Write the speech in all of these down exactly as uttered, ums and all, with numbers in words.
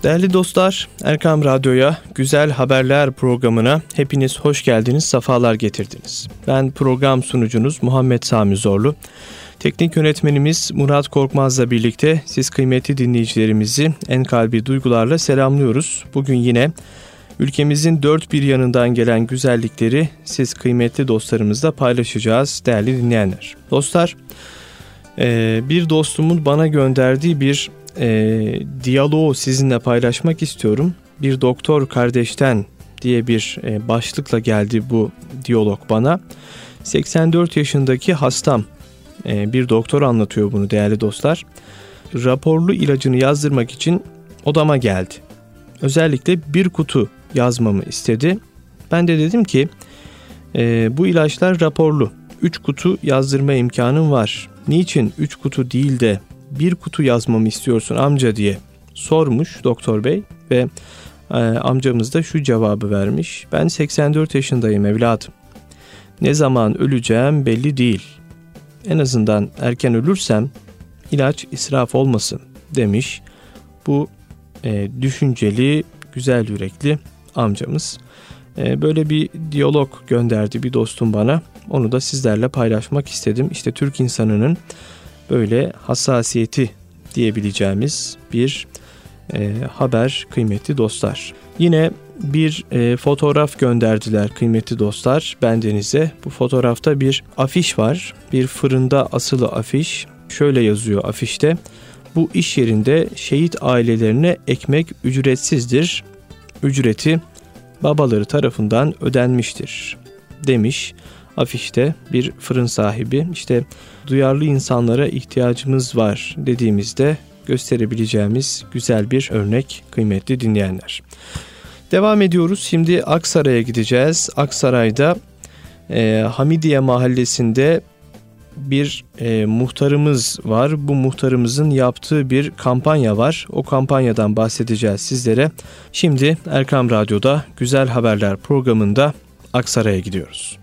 Değerli dostlar, Erkam Radyo'ya Güzel Haberler programına hepiniz hoş geldiniz, sefalar getirdiniz. Ben program sunucunuz Muhammed Sami Zorlu. Teknik yönetmenimiz Murat Korkmaz'la birlikte siz kıymetli dinleyicilerimizi en kalbi duygularla selamlıyoruz. Bugün yine ülkemizin dört bir yanından gelen güzellikleri siz kıymetli dostlarımızla paylaşacağız değerli dinleyenler. Dostlar, bir dostumun bana gönderdiği bir E, diyaloğu sizinle paylaşmak istiyorum. Bir doktor kardeşten diye bir e, başlıkla geldi bu diyalog bana. seksen dört yaşındaki hastam, e, bir doktor anlatıyor bunu değerli dostlar. Raporlu ilacını yazdırmak için odama geldi. Özellikle bir kutu yazmamı istedi. Ben de dedim ki e, bu ilaçlar raporlu. üç kutu yazdırma imkanım var. Niçin üç kutu değil de bir kutu yazmamı istiyorsun amca diye sormuş doktor bey ve e, amcamız da şu cevabı vermiş. Ben seksen dört yaşındayım evladım. Ne zaman öleceğim belli değil. En azından erken ölürsem ilaç israf olmasın demiş. Bu e, düşünceli, güzel yürekli amcamız. E, böyle bir diyalog gönderdi bir dostum bana. Onu da sizlerle paylaşmak istedim. İşte Türk insanının böyle hassasiyeti diyebileceğimiz bir e, haber kıymetli dostlar. Yine bir e, fotoğraf gönderdiler kıymetli dostlar bendenize. Bu fotoğrafta bir afiş var. Bir fırında asılı afiş. Şöyle yazıyor afişte. Bu iş yerinde şehit ailelerine ekmek ücretsizdir. Ücreti babaları tarafından ödenmiştir demiş. Afişte bir fırın sahibi. İşte duyarlı insanlara ihtiyacımız var dediğimizde gösterebileceğimiz güzel bir örnek kıymetli dinleyenler. Devam ediyoruz. Şimdi Aksaray'a gideceğiz. Aksaray'da e, Hamidiye mahallesinde bir e, muhtarımız var. Bu muhtarımızın yaptığı bir kampanya var. O kampanyadan bahsedeceğiz sizlere. Şimdi Erkam Radyo'da Güzel Haberler programında Aksaray'a gidiyoruz.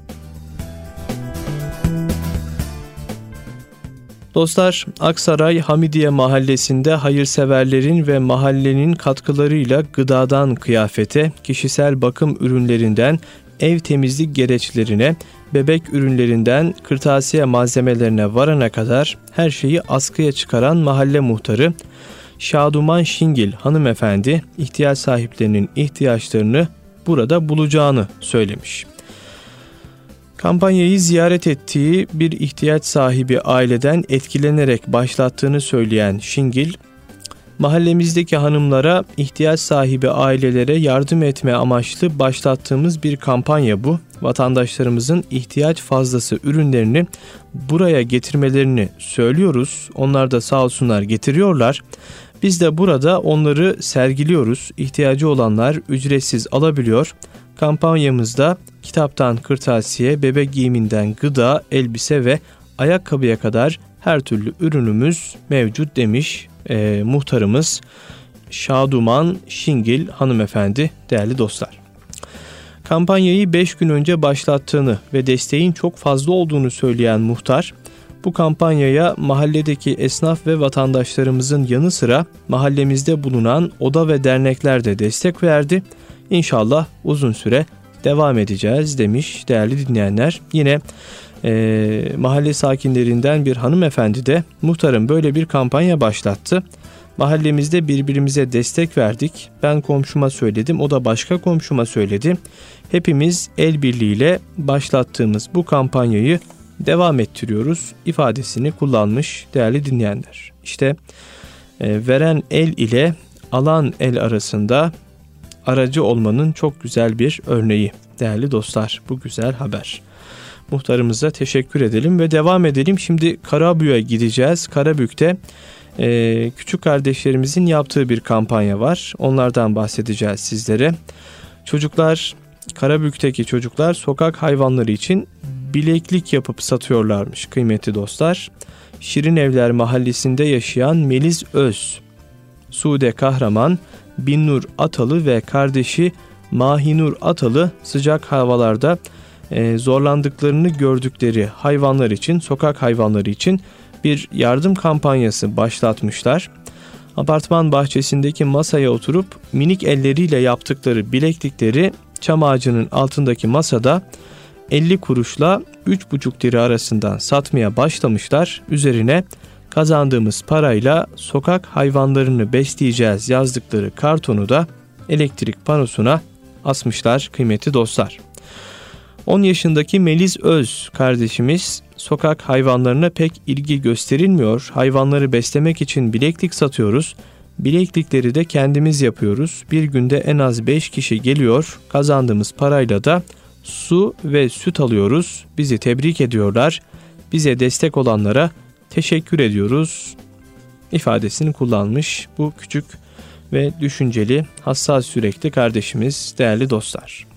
Dostlar, Aksaray Hamidiye mahallesinde hayırseverlerin ve mahallenin katkılarıyla gıdadan kıyafete, kişisel bakım ürünlerinden ev temizlik gereçlerine, bebek ürünlerinden kırtasiye malzemelerine varana kadar her şeyi askıya çıkaran mahalle muhtarı Şaduman Şingil hanımefendi ihtiyaç sahiplerinin ihtiyaçlarını burada bulacağını söylemiş. Kampanyayı ziyaret ettiği bir ihtiyaç sahibi aileden etkilenerek başlattığını söyleyen Şingil, mahallemizdeki hanımlara, ihtiyaç sahibi ailelere yardım etme amaçlı başlattığımız bir kampanya bu. Vatandaşlarımızın ihtiyaç fazlası ürünlerini buraya getirmelerini söylüyoruz. Onlar da sağ olsunlar getiriyorlar. Biz de burada onları sergiliyoruz. İhtiyacı olanlar ücretsiz alabiliyor. Kampanyamızda kitaptan kırtasiye, bebek giyiminden gıda, elbise ve ayakkabıya kadar her türlü ürünümüz mevcut demiş e, muhtarımız Şaduman Şingil hanımefendi değerli dostlar. Kampanyayı beş gün önce başlattığını ve desteğin çok fazla olduğunu söyleyen muhtar, bu kampanyaya mahalledeki esnaf ve vatandaşlarımızın yanı sıra mahallemizde bulunan oda ve dernekler de destek verdi. İnşallah uzun süre devam edeceğiz demiş değerli dinleyenler. Yine e, mahalle sakinlerinden bir hanımefendi de muhtarım böyle bir kampanya başlattı. Mahallemizde birbirimize destek verdik. Ben komşuma söyledim, o da başka komşuma söyledi. Hepimiz el birliğiyle başlattığımız bu kampanyayı devam ettiriyoruz ifadesini kullanmış değerli dinleyenler. İşte e, veren el ile alan el arasında aracı olmanın çok güzel bir örneği değerli dostlar, bu güzel haber. Muhtarımıza teşekkür edelim ve devam edelim. Şimdi Karabük'e gideceğiz. Karabük'te e, küçük kardeşlerimizin yaptığı bir kampanya var. Onlardan bahsedeceğiz sizlere. Çocuklar, Karabük'teki çocuklar sokak hayvanları için bileklik yapıp satıyorlarmış kıymetli dostlar. Şirinevler mahallesinde yaşayan Melis Öz, Sude Kahraman, Binnur Atalı ve kardeşi Mahinur Atalı sıcak havalarda e, zorlandıklarını gördükleri hayvanlar için, sokak hayvanları için bir yardım kampanyası başlatmışlar. apartman bahçesindeki masaya oturup minik elleriyle yaptıkları bileklikleri çam ağacının altındaki masada elli kuruşla üç buçuk lira arasından satmaya başlamışlar. Üzerine kazandığımız parayla sokak hayvanlarını besleyeceğiz yazdıkları kartonu da elektrik panosuna asmışlar kıymetli dostlar. on yaşındaki Melis Öz kardeşimiz sokak hayvanlarına pek ilgi gösterilmiyor. Hayvanları beslemek için bileklik satıyoruz. Bileklikleri de kendimiz yapıyoruz. Bir günde en az beş kişi geliyor. Kazandığımız parayla da su ve süt alıyoruz. Bizi tebrik ediyorlar. Bize destek olanlara teşekkür ediyoruz ifadesini kullanmış bu küçük ve düşünceli, hassas yürekli kardeşimiz, değerli dostlar.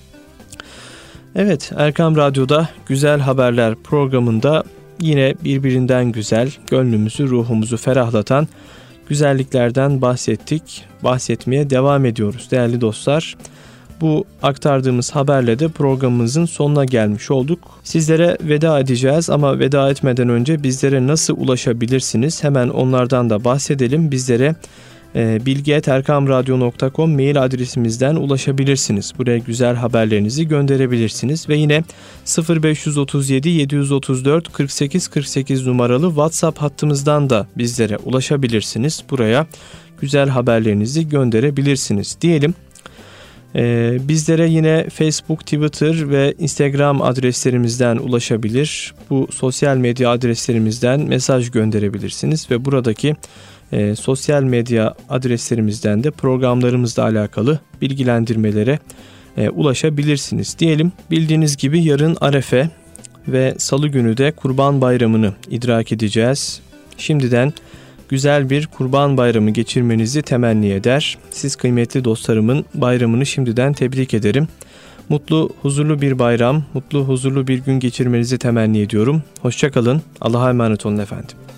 Evet, Erkam Radyo'da Güzel Haberler programında yine birbirinden güzel, gönlümüzü, ruhumuzu ferahlatan güzelliklerden bahsettik, bahsetmeye devam ediyoruz değerli dostlar. Bu aktardığımız haberle de programımızın sonuna gelmiş olduk. Sizlere veda edeceğiz ama veda etmeden önce bizlere nasıl ulaşabilirsiniz? Hemen onlardan da bahsedelim. Bizlere e, bilgi et erkam radyo nokta com mail adresimizden ulaşabilirsiniz. Buraya güzel haberlerinizi gönderebilirsiniz ve yine sıfır beş üç yedi yedi üç dört kırk sekiz kırk sekiz numaralı WhatsApp hattımızdan da bizlere ulaşabilirsiniz. Buraya güzel haberlerinizi gönderebilirsiniz diyelim. Ee, bizlere yine Facebook, Twitter ve Instagram adreslerimizden ulaşabilir. Bu sosyal medya adreslerimizden mesaj gönderebilirsiniz ve buradaki e, sosyal medya adreslerimizden de programlarımızla alakalı bilgilendirmelere e, ulaşabilirsiniz diyelim. Bildiğiniz gibi yarın Arefe ve Salı günü de Kurban Bayramı'nı idrak edeceğiz. Şimdiden güzel bir Kurban Bayramı geçirmenizi temenni eder. Siz kıymetli dostlarımın bayramını şimdiden tebrik ederim. Mutlu, huzurlu bir bayram, mutlu, huzurlu bir gün geçirmenizi temenni ediyorum. Hoşça kalın. Allah'a emanet olun efendim.